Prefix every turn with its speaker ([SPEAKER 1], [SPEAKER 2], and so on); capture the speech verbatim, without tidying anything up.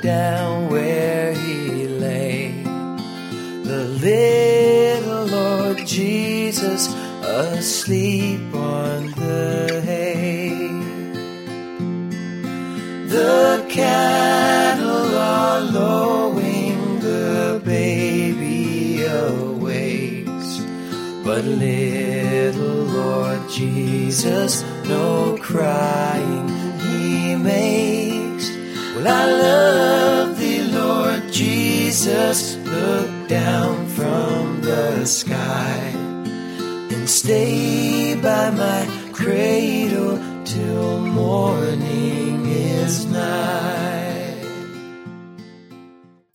[SPEAKER 1] down where he lay. The little Lord Jesus asleep on the hay. The cattle are lowing, the baby awakes, but little Lord Jesus no crying he makes. Well, I love thee, Lord Jesus, look down from the sky and stay by my cradle till morning is nigh.